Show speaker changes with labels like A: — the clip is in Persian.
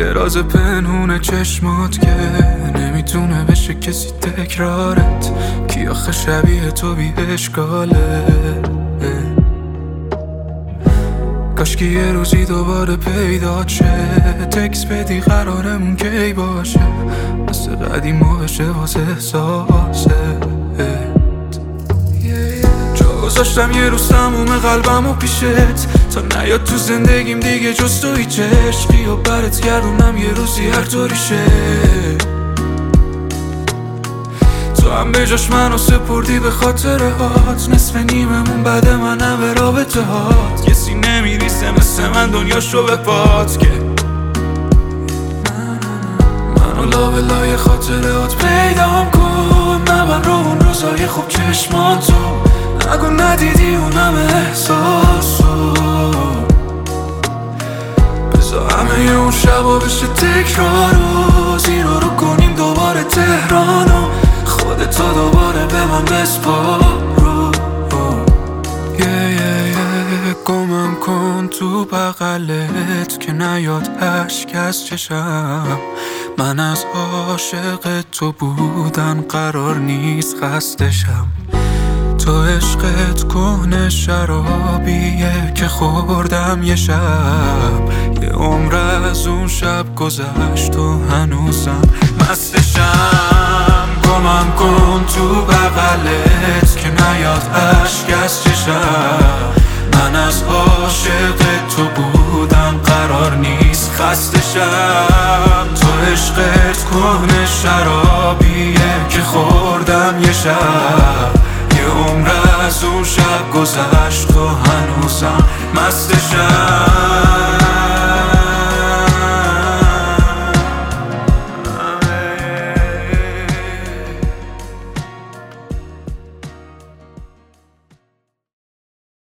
A: یه راز پنهون چشمات که نمیتونه بشه کسی تکرارت، کی آخه شبیه تو بی اشکاله. کاشکی یه روزی دوباره پیدا شه، تکس بدی قرارمون کی باشه، مثل قدیما بشه واسه احساسه. جا گذاشتم یه روز تموم قلبمو پیشت، تا نیاد تو زندگیم دیگه جز تو هیچ عشقی، و برات گردونم یه روزی هر طوری شه. تو هم به جاش منو سپردی به خاطرهات، نصف نیممون بعد منم به رابطه هات. کسی نمیریسه مثل من دنیاشو به پات، که منو لابلای خاطرهات پیدام کن. نبر رو اون روزای خوب چشماتو، نگو ندیدی اونم احساسو. بذار همه اون شبا بشه تکرارو، زیرا رو کنیم دوباره تهرانو، خودتا دوباره به من بسپارو. گمم کن تو بغلت که نیاد اشک از چشم. من از عاشق تو بودن قرار نیست خستشم. تو عشقت کهنه شرابیه که خوردم یه شب، یه عمر از اون شب گذشت و هنوزم مستشم. گمم کن تو بغلت که نیاد اشک از چشم. من از عاشق تو بودم قرار نیست خستشم. تو عشقت کهنه شرابیه که خوردم یه شب، یه عمر از اون شب گذشت و هنوزم مستشم.